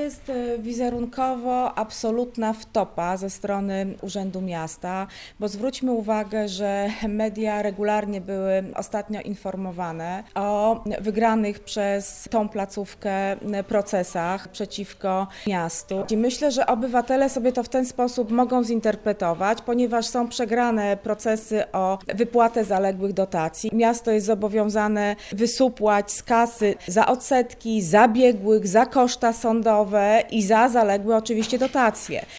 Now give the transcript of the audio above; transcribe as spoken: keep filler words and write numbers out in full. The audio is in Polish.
jest wizerunkowo absolutna wtopa ze strony Urzędu Miasta, bo zwróćmy uwagę, że media regularnie były ostatnio informowane o wygranych przez tą placówkę procesach przeciwko miastu. I myślę, że obywatele sobie to w ten sposób mogą zinterpretować, ponieważ są przegrane procesy o wypłatę zaległych dotacji. Miasto jest zobowiązane wysupłać z kasy za odsetki, za biegłych, za koszta sądowe i za zaległe oczywiście dotacje.